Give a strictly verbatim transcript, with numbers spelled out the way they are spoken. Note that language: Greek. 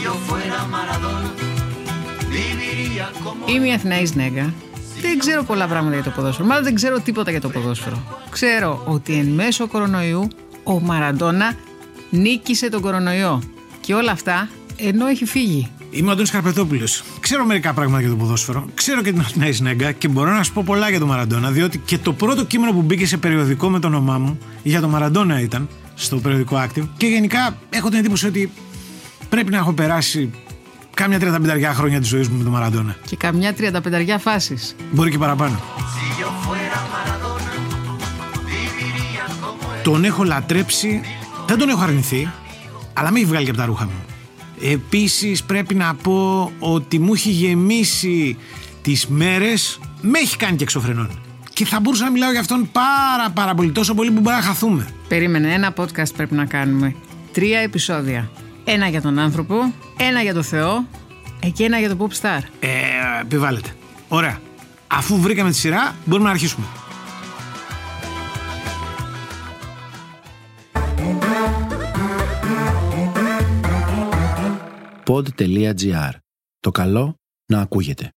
Είμαι η Αθηναής Νέγκα. Δεν ξέρω πολλά πράγματα για το ποδόσφαιρο. Μάλλον δεν ξέρω τίποτα για το ποδόσφαιρο. Ξέρω ότι εν μέσω κορονοϊού ο Μαραντόνα νίκησε τον κορονοϊό. Και όλα αυτά ενώ έχει φύγει. Είμαι ο Αντώνης Καρπετόπουλος. Ξέρω μερικά πράγματα για το ποδόσφαιρο. Ξέρω και την Αθηναής Νέγκα και μπορώ να σου πω πολλά για τον Μαραντόνα. Διότι και το πρώτο κείμενο που μπήκε σε περιοδικό με το όνομά μου για τον Μαραντόνα ήταν στο περιοδικό Active. Και γενικά έχω την εντύπωση ότι πρέπει να έχω περάσει κάμια τριανταπενταριά χρόνια της ζωής μου με τον Μαραντόνα. Και καμιά τριανταπενταριά φάσεις. Μπορεί και παραπάνω. Τον έχω λατρέψει, δεν τον έχω αρνηθεί, αλλά με έχει βγάλει και από τα ρούχα μου. Επίσης πρέπει να πω ότι μου έχει γεμίσει τις μέρες, με έχει κάνει και εξωφρενών. Και θα μπορούσα να μιλάω για αυτόν πάρα πάρα πολύ, τόσο πολύ που μπορεί να χαθούμε. Περίμενε, ένα podcast πρέπει να κάνουμε. Τρία επεισόδια. Ένα για τον άνθρωπο, ένα για το Θεό και ένα για το pop star. Ε, επιβάλλεται. Ωραία. Αφού βρήκαμε τη σειρά, μπορούμε να αρχίσουμε. pod τελεία gr. Το καλό να ακούγεται.